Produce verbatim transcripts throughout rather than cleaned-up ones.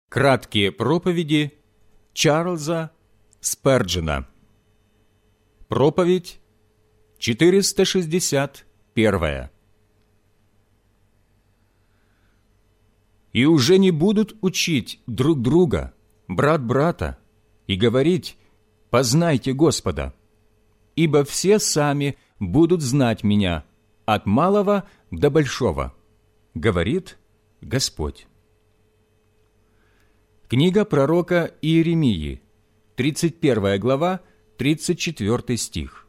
Краткие проповеди Чарльза Сперджена. Проповедь четыреста шестьдесят первая. «И уже не будут учить друг друга, брат брата, и говорить: познайте Господа, ибо все сами будут знать Меня, от малого до большого, говорит Господь». Книга пророка Иеремии, тридцать первая глава, тридцать четвёртый стих.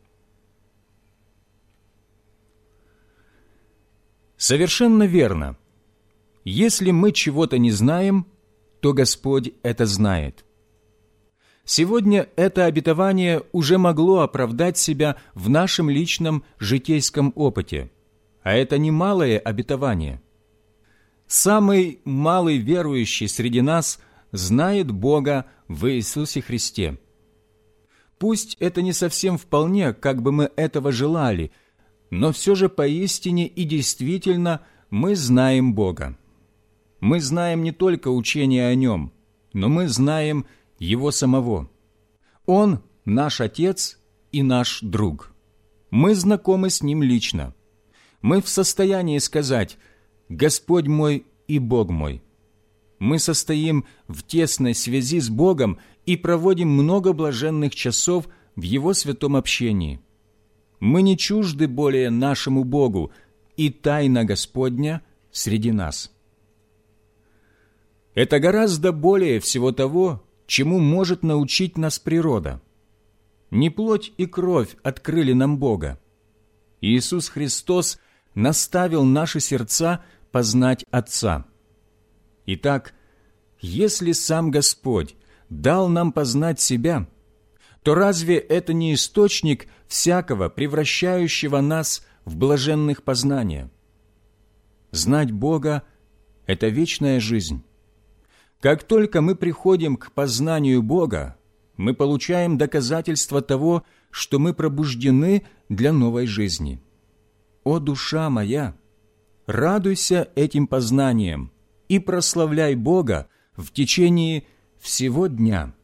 Совершенно верно. Если мы чего-то не знаем, то Господь это знает. Сегодня это обетование уже могло оправдать себя в нашем личном житейском опыте, а это немалое обетование. Самый малый верующий среди нас знает Бога в Иисусе Христе. Пусть это не совсем вполне, как бы мы этого желали, но все же поистине и действительно мы знаем Бога. Мы знаем не только учение о Нем, но мы знаем Его самого. Он наш Отец и наш друг. Мы знакомы с Ним лично. Мы в состоянии сказать: «Господь мой и Бог мой». Мы состоим в тесной связи с Богом и проводим много блаженных часов в Его святом общении. Мы не чужды более нашему Богу, и тайна Господня среди нас. Это гораздо более всего того, чему может научить нас природа. Не плоть и кровь открыли нам Бога. Иисус Христос наставил наши сердца познать Отца. Итак, если сам Господь дал нам познать Себя, то разве это не источник всякого, превращающего нас в блаженных познания? Знать Бога – это вечная жизнь. Как только мы приходим к познанию Бога, мы получаем доказательство того, что мы пробуждены для новой жизни. О, душа моя! Радуйся этим познанием и прославляй Бога в течение всего дня.